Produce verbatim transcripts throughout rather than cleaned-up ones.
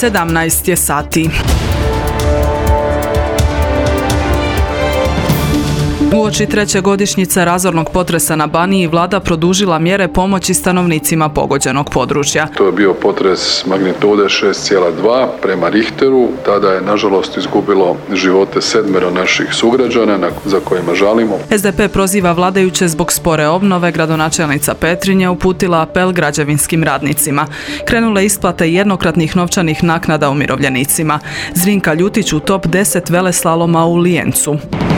sedamnaest je sati. Uoči treće godišnjice razornog potresa na Baniji, vlada produžila mjere pomoći stanovnicima pogođenog područja. To je bio potres magnitude šest zarez dva prema Richteru. Tada je nažalost izgubilo živote sedmero naših sugrađana za kojima žalimo. es de pe proziva vladajuće zbog spore obnove. Gradonačelnica Petrinje uputila apel građevinskim radnicima. Krenule isplate jednokratnih novčanih naknada umirovljenicima. Zrinka Ljutić u top deset veleslaloma u Lijencu.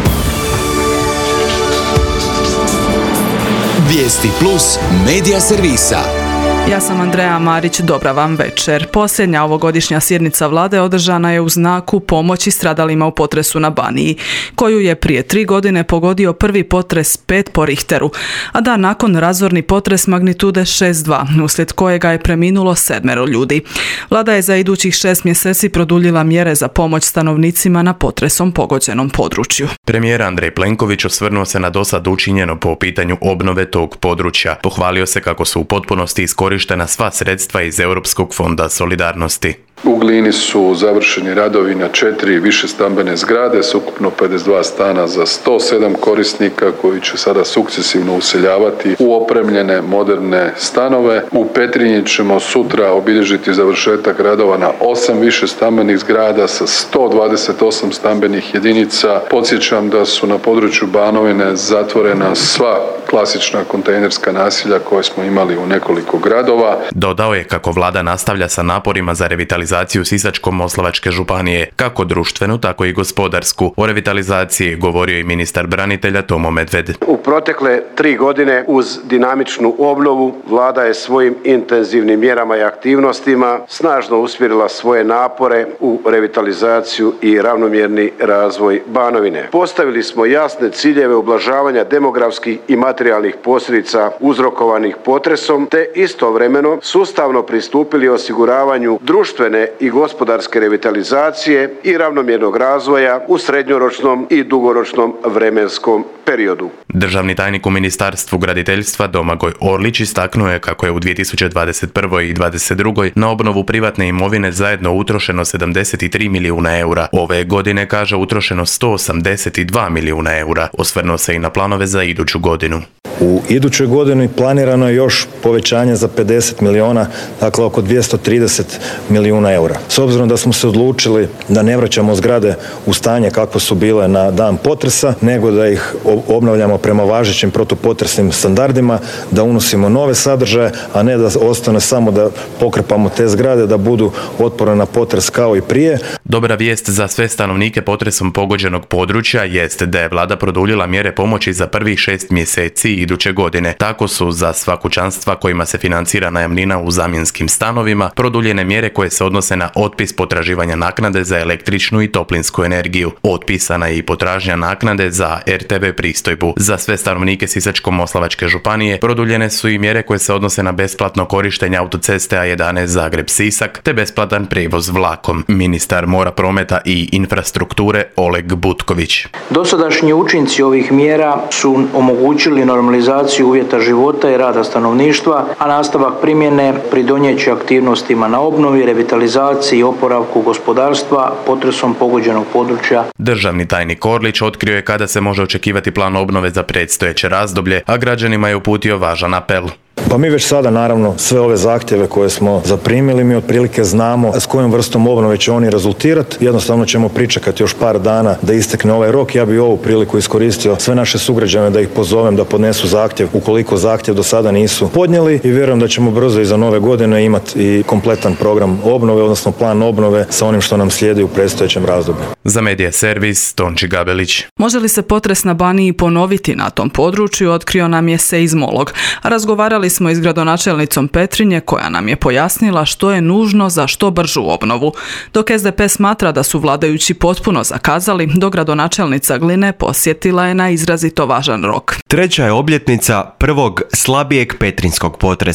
Vijesti plus medija servisa. Ja sam Andreja Marić, dobra vam večer. Posljednja ovogodišnja sjednica vlade održana je u znaku pomoći stradalima u potresu na Baniji, koju je prije tri godine pogodio prvi potres pet po Richteru, a dan nakon razorni potres magnitude šest zarez dva, uslijed kojega je preminulo sedmero ljudi. Vlada je za idućih šest mjeseci produljila mjere za pomoć stanovnicima na potresom pogođenom području. Premijer Andrej Plenković osvrnuo se na dosad učinjeno po pitanju obnove tog područja. Pohvalio se kako su u potpunosti iskoristili korištena sva sredstva iz Europskog fonda solidarnosti. U Glini su završeni radovi na četiri višestambene zgrade s ukupno pedeset dva stana za sto sedam korisnika koji će sada sukcesivno useljavati u opremljene moderne stanove. U Petrinji ćemo sutra obilježiti završetak radova na osam višestambenih zgrada sa sto dvadeset osam stambenih jedinica. Podsjećam da su na području Banovine zatvorena sva klasična kontejnerska naselja koje smo imali u nekoliko gradova. Dodao je kako vlada nastavlja sa naporima za revitalizaciju Sisačko-moslavačke županije, kako društvenu, tako i gospodarsku. O revitalizaciji je govorio i ministar branitelja Tomo Medved. U protekle tri godine uz dinamičnu obnovu vlada je svojim intenzivnim mjerama i aktivnostima snažno usmjerila svoje napore u revitalizaciju i ravnomjerni razvoj Banovine. Postavili smo jasne ciljeve ublažavanja demografskih i materijalnih posljedica uzrokovanih potresom, te istovremeno sustavno pristupili osiguravanju društvene i gospodarske revitalizacije i ravnomjernog razvoja u srednjoročnom i dugoročnom vremenskom periodu. Državni tajnik u Ministarstvu graditeljstva Domagoj Orlić istaknuo je kako je u dvije tisuće dvadeset prvoj i dvadeset drugoj na obnovu privatne imovine zajedno utrošeno sedamdeset tri milijuna eura. Ove godine, kaže, utrošeno sto osamdeset dva milijuna eura. Osvrnuo se i na planove za iduću godinu. U idućoj godini planirano je još povećanje za pedeset milijuna, dakle oko dvjesto trideset milijuna eura. S obzirom da smo se odlučili da ne vraćamo zgrade u stanje kako su bile na dan potresa, nego da ih obnavljamo prema važećim protupotresnim standardima, da unosimo nove sadržaje, a ne da ostane samo da pokrpamo te zgrade, da budu otporne na potres kao i prije. Dobra vijest za sve stanovnike potresom pogođenog područja jest da je vlada produljila mjere pomoći za prvih šest mjeseci iduće godine. Tako su za sva kućanstva kojima se financira najamnina u zamjenskim stanovima produljene mjere koje se odnose na otpis potraživanja naknade za električnu i toplinsku energiju. Otpisana je i potražnja naknade za er te ve pristojbu. Za sve stanovnike Sisačko-moslavačke županije produljene su i mjere koje se odnose na besplatno korištenje autoceste A jedanaest Zagreb-Sisak te besplatan prijevoz vlakom. Ministar mora, prometa i infrastrukture Oleg Butković. Dosadašnji učinci ovih mjera su omogućili normalizaciju uvjeta života i rada stanovništva, a nastavak primjene pridonijet će aktivnostima na obnovi, revitalizaciji i oporavku gospodarstva potresom pogođenog područja. Državni tajnik Orlić otkrio je kada se može očekivati plan obnove za predstojeće razdoblje, a građanima je uputio važan apel. Pa mi već sada, naravno, sve ove zahtjeve koje smo zaprimili, mi otprilike znamo s kojom vrstom obnove će oni rezultirati. Jednostavno ćemo pričekati još par dana da istekne ovaj rok. Ja bih ovu priliku iskoristio sve naše sugrađane da ih pozovem da podnesu zahtjev ukoliko zahtjev do sada nisu podnijeli i vjerujem da ćemo brzo iza nove godine imati i kompletan program obnove, odnosno plan obnove sa onim što nam slijedi u predstojećem razdoblju. Za Medija servis Tonči Gabelić. Može li se potres na Baniji ponoviti na tom području, otkrio nam je seizmolog. Razgovarali smo i s gradonačelnicom Petrinje koja nam je pojasnila što je nužno za što bržu obnovu. Dok es de pe smatra da su vladajući potpuno zakazali, dok gradonačelnica Gline posjetila je na izrazito važan rok. Treća je obljetnica prvog slabijeg petrinskog potresa.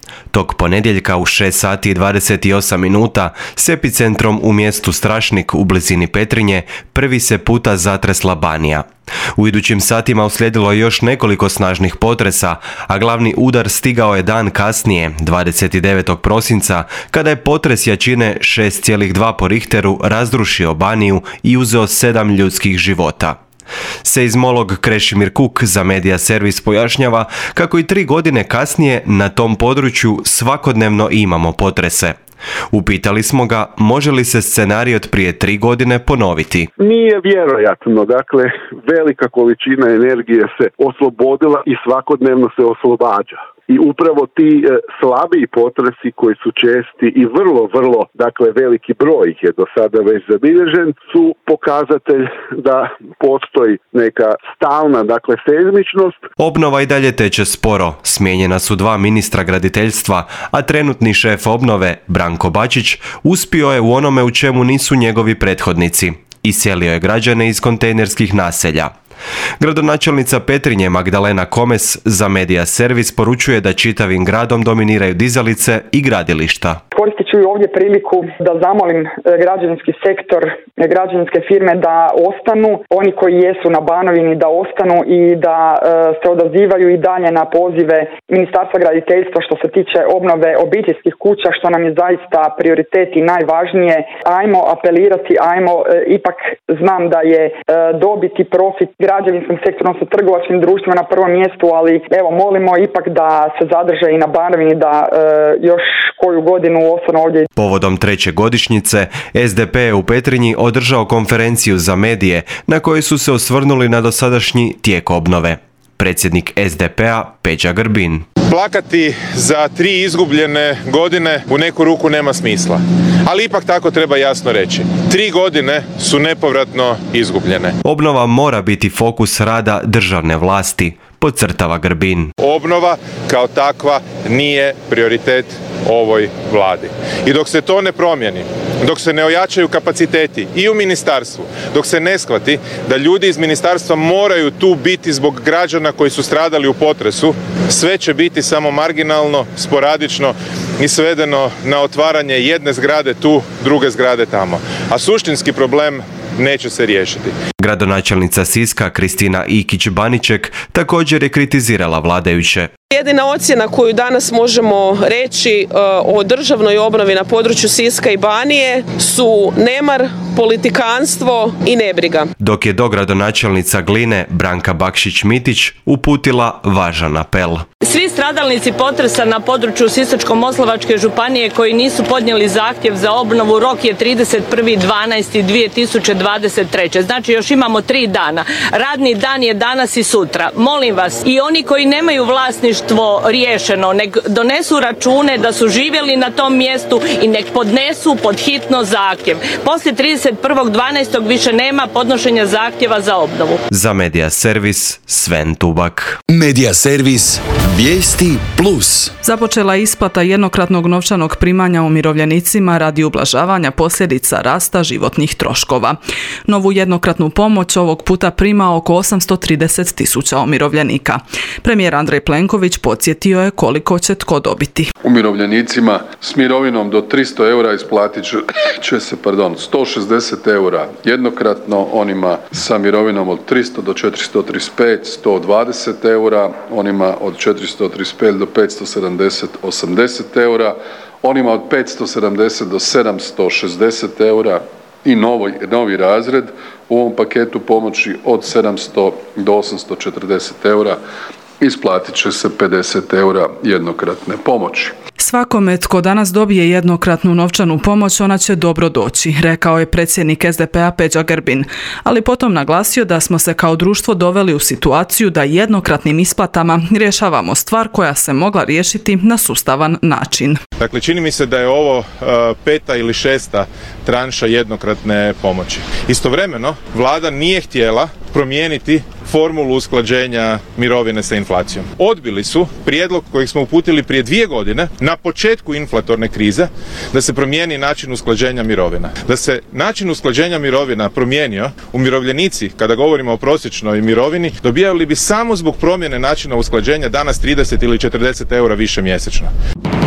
Tog ponedjeljka u šest sati i dvadeset osam minuta s epicentrom u mjestu Strašnik u blizini Petrinje prvi se puta zatresla Banija. U idućim satima uslijedilo je još nekoliko snažnih potresa, a glavni udar stigao je dan kasnije, dvadeset devetog prosinca, kada je potres jačine šest zarez dva po Richteru razrušio Baniju i uzeo sedam ljudskih života. Seizmolog Krešimir Kuk za Media Servis pojašnjava kako i tri godine kasnije na tom području svakodnevno imamo potrese. Upitali smo ga može li se scenarij od prije tri godine ponoviti. Nije vjerojatno, dakle velika količina energije se oslobodila i svakodnevno se oslobađa. I upravo ti e, slabiji potresi koji su česti i vrlo, vrlo, dakle veliki broj ih je do sada već zabilježen, su pokazatelj da postoji neka stalna, dakle seizmičnost. Obnova i dalje teče sporo. Smijenjena su dva ministra graditeljstva, a trenutni šef obnove, Branko Bačić, uspio je u onome u čemu nisu njegovi prethodnici. Iselio je građane iz kontejnerskih naselja. Gradonačelnica Petrinje Magdalena Komes za Media Servis poručuje da čitavim gradom dominiraju dizalice i gradilišta. Koristit ću i ovdje priliku da zamolim građevinski sektor, građevinske firme da ostanu, oni koji jesu na Banovini da ostanu i da se odazivaju i dalje na pozive Ministarstva graditeljstva što se tiče obnove obiteljskih kuća, što nam je zaista prioritet i najvažnije. Ajmo apelirati, ajmo, ipak znam da je dobiti profit građevinskom sektoru, odnosno trgovačkim društvima na prvom mjestu, ali evo molimo ipak da se zadrže i na Banovini, da još koju godinu ostanu ovdje. Povodom treće godišnjice, S D P je u Petrinji održao konferenciju za medije na kojoj su se osvrnuli na dosadašnji tijek obnove. Predsjednik S D P-a Peđa Grbin. Plakati za tri izgubljene godine u neku ruku nema smisla. Ali ipak tako treba jasno reći. Tri godine su nepovratno izgubljene. Obnova mora biti fokus rada državne vlasti, podcrtava Grbin. Obnova kao takva nije prioritet ovoj vladi. I dok se to ne promijeni, dok se ne ojačaju kapaciteti i u ministarstvu, dok se ne shvati da ljudi iz ministarstva moraju tu biti zbog građana koji su stradali u potresu, sve će biti samo marginalno, sporadično i svedeno na otvaranje jedne zgrade tu, druge zgrade tamo. A suštinski problem neće se riješiti. Gradonačelnica Siska Kristina Ikić-Baniček također je kritizirala vladajuće. Jedina ocjena koju danas možemo reći uh, o državnoj obnovi na području Siska i Banije su nemar, politikanstvo i nebriga. Dok je dogradonačelnica Gline Branka Bakšić-Mitić uputila važan apel. Svi stradalnici potresa na području Sisačko-moslavačke županije koji nisu podnijeli zahtjev za obnovu, rok je trideset prvi dvanaesti dvije tisuće dvadeset treće. Znači još imamo tri dana. Radni dan je danas i sutra. Molim vas, i oni koji nemaju vlasništvo riješeno, nek donesu račune da su živjeli na tom mjestu i nek podnesu pod hitno zahtjev. Poslije trideset prvog dvanaestog više nema podnošenja zahtjeva za obnovu. Za Media Servis Sven Tubak. Media Servis Vijesti Plus. Započela je isplata jednokratnog novčanog primanja umirovljenicima radi ublažavanja posljedica rasta životnih troškova. Novu jednokratnu pomoć ovog puta prima oko osamsto trideset tisuća umirovljenika. Premijer Andrej Plenković podsjetio je koliko će tko dobiti. Umirovljenicima s mirovinom do tristo eura isplatit će se pardon, sto šezdeset eura jednokratno, onima sa mirovinom od tristo do četiristo trideset pet sto dvadeset eura, onima od četiristo trideset pet do petsto sedamdeset osamdeset eura, onima od petsto sedamdeset do sedamsto šezdeset eura i novi, novi razred u ovom paketu pomoći od sedamsto do osamsto četrdeset eura isplatit će se pedeset eura jednokratne pomoći. Svakome tko danas dobije jednokratnu novčanu pomoć, ona će dobro doći, rekao je predsjednik S D P-a Peđa Grbin, ali potom naglasio da smo se kao društvo doveli u situaciju da jednokratnim isplatama rješavamo stvar koja se mogla riješiti na sustavan način. Dakle, čini mi se da je ovo uh, peta ili šesta tranša jednokratne pomoći. Istovremeno, vlada nije htjela promijeniti formulu usklađenja mirovine sa inflacijom. Odbili su prijedlog kojeg smo uputili prije dvije godine na početku inflatorne krize da se promijeni način usklađenja mirovina. Da se način usklađenja mirovina promijenio, umirovljenici, kada govorimo o prosječnoj mirovini, dobijali bi samo zbog promjene načina usklađenja danas trideset ili četrdeset eura više mjesečno.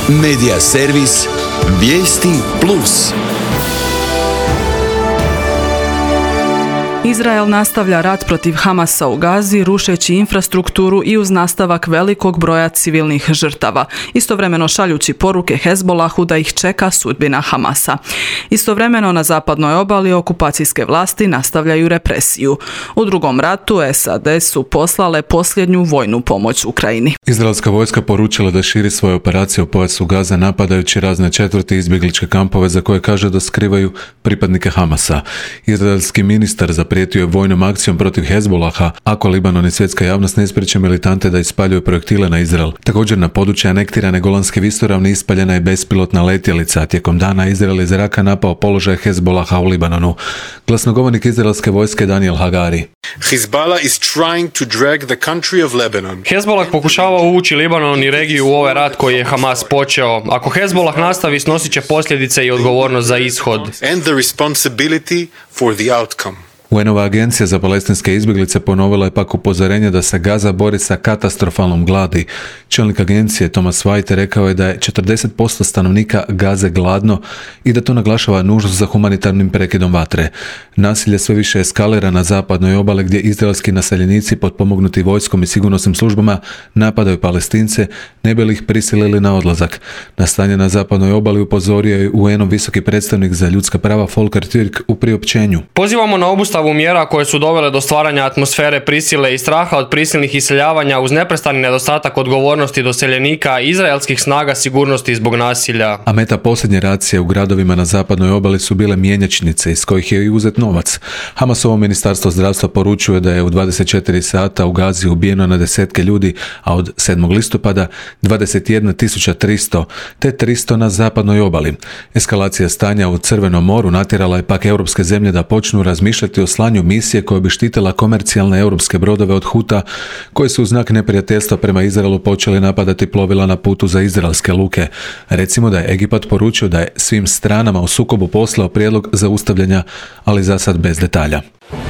Medija servis Vijesti Plus. Izrael nastavlja rat protiv Hamasa u Gazi, rušeći infrastrukturu i uz nastavak velikog broja civilnih žrtava, istovremeno šaljući poruke Hezbolahu da ih čeka sudbina Hamasa. Istovremeno na zapadnoj obali okupacijske vlasti nastavljaju represiju. U drugom ratu S A D su poslale posljednju vojnu pomoć Ukrajini. Izraelska vojska poručila da širi svoje operacije u pojasu Gaza napadajući razne četvrti izbjegličke kampove za koje kaže da skrivaju pripadnike Hamasa. Izraelski ministar zaprijetio je vojnom akcijom protiv Hezbolaha ako Libanon i svjetska javnost ne spriječe militante da ispaljuju projektile na Izrael. Također na području anektirane Golanske visoravni ispaljena je bespilotna letjelica, a tijekom dana Izrael iz zraka napao položaj Hezbolaha u Libanonu. Glasnogovornik izraelske vojske Daniel Hagari. Hezbollah is trying to drag the country of Lebanon. Hezbollah pokušava uvući Libanon i regiju u ovaj rat koji je Hamas počeo. Ako Hezbollah nastavi, snosit će posljedice i odgovornost za ishod. And the responsibility for the outcome. U N-ova agencija za palestinske izbjeglice ponovila je pak upozorenje da se Gaza bori sa katastrofalnom gladi. Čelnik agencije Thomas White rekao je da je četrdeset posto stanovnika Gaze gladno i da to naglašava nužnost za humanitarnim prekidom vatre. Nasilje sve više eskalira na zapadnoj obali gdje izraelski naseljenici potpomognuti vojskom i sigurnosnim službama napadaju Palestince, ne bi li ih prisilili na odlazak. Na stanje na zapadnoj obali upozorio je U N-ov visoki predstavnik za ljudska prava Volker Türk u priopćenju. Pozivamo na obustavu mjera koje su dovele do stvaranja atmosfere prisile i straha od prisilnih iseljavanja uz neprestani nedostatak odgovornosti doseljenika i izraelskih snaga sigurnosti zbog nasilja. A meta posljednje racije u gradovima na zapadnoj obali su bile mjenjačnice iz kojih je i uzet novac. Hamasovo ministarstvo zdravstva poručuje da je u dvadeset četiri sata u Gazi ubijeno na desetke ljudi, a od sedmog listopada dvadeset jedna tisuća tristo te tristo na zapadnoj obali. Eskalacija stanja u Crvenom moru natjerala je pak europske zemlje da počnu razmišljati o slanju misije koja bi štitila komercijalne europske brodove od Huta koji su u znak neprijateljstva prema Izraelu počeli napadati plovila na putu za izraelske luke. Recimo da je Egipat poručio da je svim stranama u sukobu poslao prijedlog zaustavljanja, ali za sad bez detalja.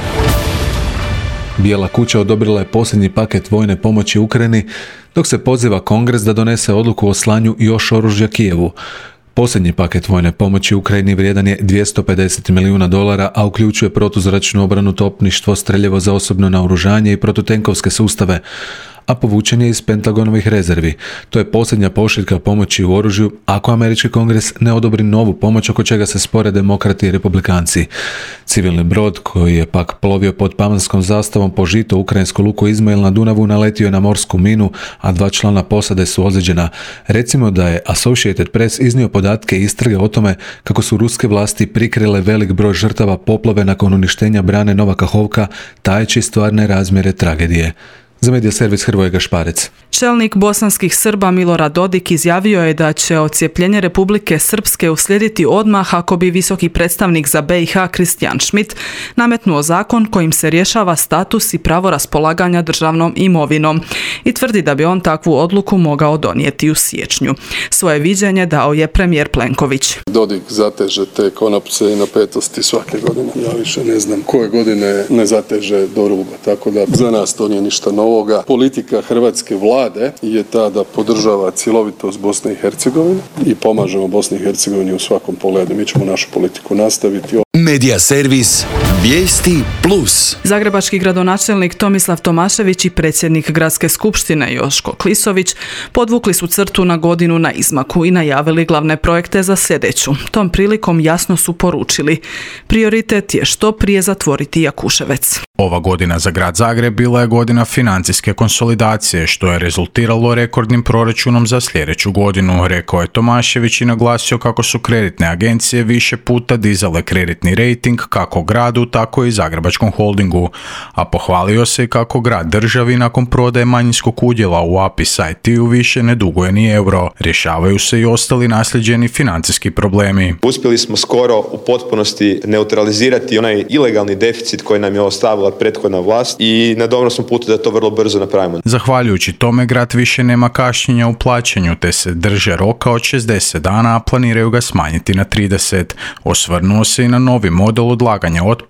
Bijela kuća odobrila je posljednji paket vojne pomoći Ukrajini, dok se poziva Kongres da donese odluku o slanju još oružja Kijevu. Posljednji paket vojne pomoći Ukrajini vrijedan je dvjesto pedeset milijuna dolara, a uključuje protuzračnu obranu, topništvo, streljivo za osobno naoružanje i protutenkovske sustave, a povučen je iz Pentagonovih rezervi. To je posljednja pošiljka pomoći u oružju ako američki kongres ne odobri novu pomoć oko čega se spore demokrati i republikanci. Civilni brod koji je pak plovio pod pamanskom zastavom po žito ukrajinsku luku Izmail na Dunavu naletio je na morsku minu, a dva člana posade su ozlijeđena. Recimo da je Associated Press iznio podatke i istrage o tome kako su ruske vlasti prikrile velik broj žrtava poplave nakon uništenja brane Nova Kahovka, tajeći stvarne razmjere tragedije. Za medija servis Hrvoje Gašparec. Čelnik bosanskih Srba Milorad Dodik izjavio je da će odcijepljenje Republike Srpske uslijediti odmah ako bi visoki predstavnik za B i H Kristijan Schmidt nametnuo zakon kojim se rješava status i pravo raspolaganja državnom imovinom i tvrdi da bi on takvu odluku mogao donijeti u siječnju. Svoje viđenje dao je premijer Plenković. Dodik zateže te konopce i napetosti svake godine. Ja više ne znam koje godine ne zateže do ruba, tako da za nas to nije ništa novo. Ovoga. Politika hrvatske vlade je ta da podržava cjelovitost Bosne i Hercegovine i pomažemo Bosni i Hercegovini u svakom pogledu. Mi ćemo našu politiku nastaviti. Medija servis Vijesti Plus. Zagrebački gradonačelnik Tomislav Tomašević i predsjednik Gradske skupštine Joško Klisović podvukli su crtu na godinu na izmaku i najavili glavne projekte za sljedeću. Tom prilikom jasno su poručili: prioritet je što prije zatvoriti Jakuševec. Ova godina za grad Zagreb bila je godina financijske konsolidacije, što je rezultiralo rekordnim proračunom za sljedeću godinu, rekao je Tomašević i naglasio kako su kreditne agencije više puta dizale kreditni rejting kako gradu, tako i Zagrebačkom holdingu, a pohvalio se i kako grad državi nakon prodaje manjinskog udjela u Apis I T-u više ne duguje ni euro. Rješavaju se i ostali nasljeđeni financijski problemi. Uspjeli smo skoro u potpunosti neutralizirati onaj ilegalni deficit koji nam je ostavila prethodna vlast i na dobrom smo putu da to vrlo brzo napravimo. Zahvaljujući tome grad više nema kašnjenja u plaćanju te se drže roka od šezdeset dana, a planiraju ga smanjiti na trideset. Osvrnuo se i na novi model odlaganja otpada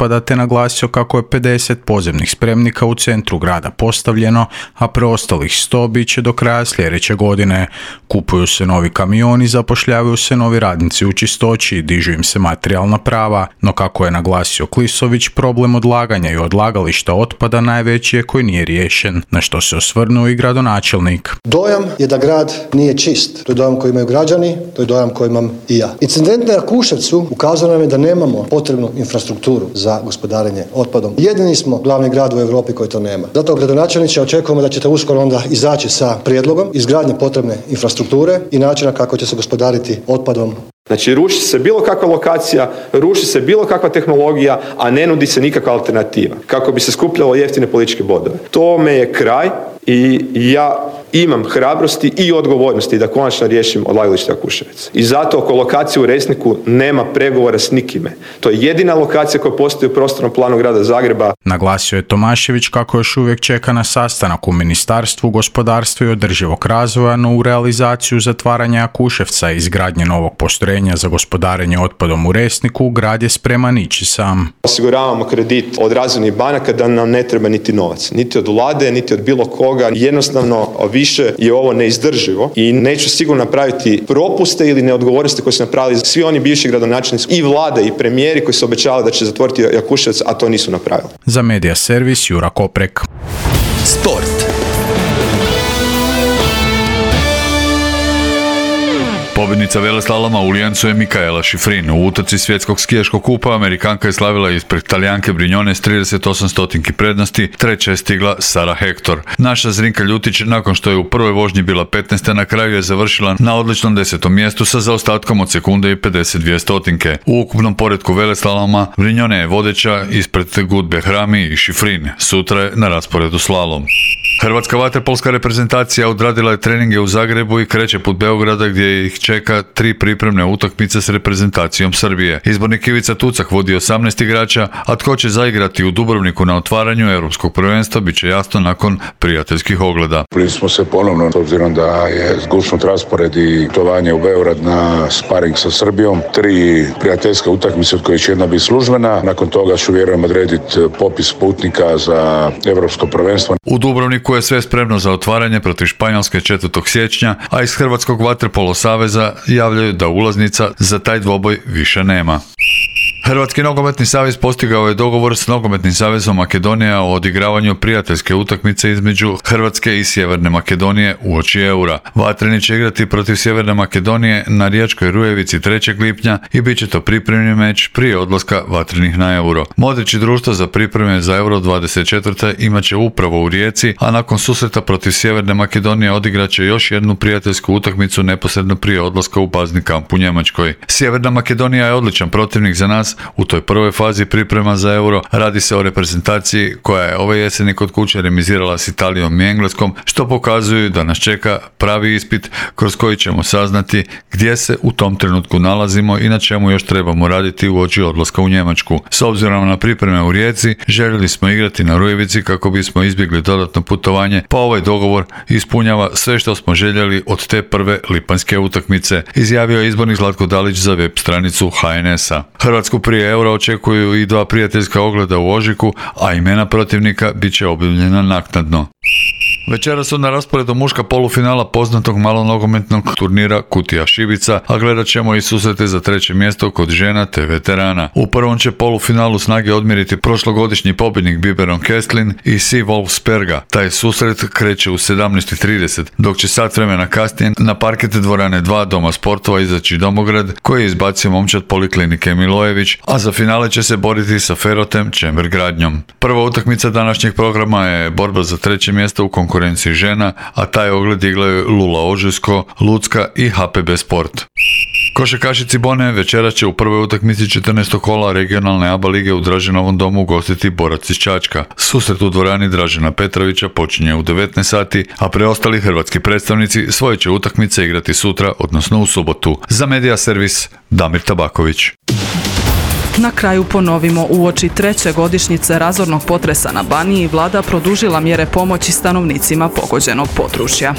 otpada te naglasio kako je pedeset podzemnih spremnika u centru grada postavljeno, a preostalih sto bit će do kraja sljedeće godine. Kupuju se novi kamioni, zapošljavaju se novi radnici u čistoći i dižu im se materijalna prava, no kako je naglasio Klisović, problem odlaganja i odlagališta otpada najveći je koji nije riješen, na što se osvrnuo i gradonačelnik. Dojam je da grad nije čist. To je dojam koji imaju građani, to je dojam koji imam i ja. Incident na Jakuševcu ukazao nam je da nemamo potrebnu infrastrukturu za gospodarenje otpadom. Jedini smo glavni grad u Europi koji to nema. Zato, gradonačelniče, očekujemo da ćete uskoro onda izaći sa prijedlogom izgradnje potrebne infrastrukture i načina kako će se gospodariti otpadom. Znači, ruši se bilo kakva lokacija, ruši se bilo kakva tehnologija, a ne nudi se nikakva alternativa, kako bi se skupljalo jeftine političke bodove. Tome je kraj i ja imam hrabrosti i odgovornosti da konačno riješim odlagalište Jakuševac. I zato oko lokacije u Resniku nema pregovora s nikime. To je jedina lokacija koja postoji u prostornom planu grada Zagreba. Naglasio je Tomašević kako još uvijek čeka na sastanak u Ministarstvu gospodarstva i održivog razvoja, no u realizaciju zatvaranja Jakuševca i izgradnje novog postrojenja za gospodarenje otpadom u Resniku grad je spreman ići sam. Osiguravamo kredit od razvojnih banaka da nam ne treba niti novac, niti od vlade, niti od bilo koga. Jednostavno više je ovo neizdrživo i neću sigurno napraviti propuste ili neodgovornosti koje su napravili svi oni bivši gradonačelnici i vlade i premijeri koji su obećavali da će zatvoriti Jakuševac, a to nisu napravili. Za Medija servis Jura Koprek. Sport. Pobjednica veleslaloma u Lijencu je Mikaela Šifrin. U utrci svjetskog skijaškog kupa Amerikanka je slavila ispred Talijanke Brignone s trideset osam stotinki prednosti, treća je stigla Sara Hector. Naša Zrinka Ljutić, nakon što je u prvoj vožnji bila petnaesta, na kraju je završila na odličnom desetom mjestu sa zaostatkom od sekunde i pedeset dvije stotinke. U ukupnom poretku veleslaloma Brignone je vodeća ispred Gut Behrami i Šifrin. Sutra je na rasporedu slalom. Hrvatska vaterpolska reprezentacija odradila je treninge u Zagrebu i kreće put Beograda gdje ih čeka tri pripremne utakmice s reprezentacijom Srbije. Izbornik Ivica Tucak vodi osamnaest igrača, a tko će zaigrati u Dubrovniku na otvaranju Europskog prvenstva bit će jasno nakon prijateljskih ogleda. Bili smo se ponovno, s obzirom da je zgušnut raspored i putovanje u Beograd na sparing sa Srbijom. Tri prijateljske utakmice od kojih će jedna biti službena. Nakon toga ću vjerujem odrediti popis putnika za Europsko prvenstvo. U Dubrovniku je sve spremno za otvaranje protiv Španjolske četvrtog siječnja, a iz Hrvatskog vaterpolo saveza javljaju da ulaznica za taj dvoboj više nema. Hrvatski nogometni savez postigao je dogovor s Nogometnim savezom Makedonija o odigravanju prijateljske utakmice između Hrvatske i Sjeverne Makedonije uoči eura. Vatreni će igrati protiv Sjeverne Makedonije na Riječkoj Rujevici trećeg lipnja i bit će to pripremni meč prije odlaska Vatrenih na euro. Modrić i društvo za pripreme za euro dvadeset četiri imat će upravo u Rijeci, a nakon susreta protiv Sjeverne Makedonije odigrat će još jednu prijateljsku utakmicu neposredno prije odlaska u bazni kamp u Njemačkoj. Sjeverna Makedonija je odličan protivnik za nas u toj prvoj fazi priprema za euro. Radi se o reprezentaciji koja je ove jeseni kod kuće remizirala s Italijom i Engleskom, što pokazuju da nas čeka pravi ispit kroz koji ćemo saznati gdje se u tom trenutku nalazimo i na čemu još trebamo raditi uoči odlaska u Njemačku. S obzirom na pripreme u Rijeci, željeli smo igrati na Rujevici kako bismo izbjegli dodatno putovanje, pa ovaj dogovor ispunjava sve što smo željeli od te prve lipanjske utakmice, izjavio je izbornik Zlatko Dalić za web stranicu H N S-a. Hrvatsku prije eura očekuju i dva prijateljska ogleda u ožujku, a imena protivnika bit će objavljena naknadno. Večera su na rasporedu muška polufinala poznatog malonogometnog turnira Kutija Šibica, a gledat ćemo i susrete za treće mjesto kod žena te veterana. U prvom će polufinalu snage odmjeriti prošlogodišnji pobjednik Biberon Kestlin i Sea Wolf Sperga. Taj susret kreće u sedamnaest i trideset, dok će sat vremena kasnije na parkete dvorane dva Doma sportova izaći Domograd, koji je izbacio momčad Poliklinike Milojević, a za finale će se boriti sa Ferotem Čember Gradnjom. Prva utakmica današnjeg programa je borba za treće mjesto u konkurenciji žena, a taj ogled igraju Lula Ožujsko, Lucka i H P B Sport. Košarkaši Cibone večera će u prvoj utakmici četrnaestog kola regionalne A B A lige u Draženovom domu ugostiti Borac iz Čačka. Susret u dvorani Dražena Petrovića počinje u devetnaest sati, a preostali hrvatski predstavnici svoje će utakmice igrati sutra, odnosno u subotu. Za Medija servis Damir Tabaković. Na kraju ponovimo, uoči treće godišnjice razornog potresa na Baniji vlada produžila mjere pomoći stanovnicima pogođenog područja.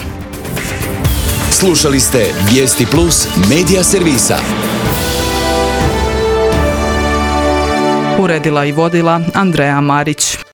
Slušali ste Vijesti Plus Medija servisa. Uredila i vodila Andreja Marić.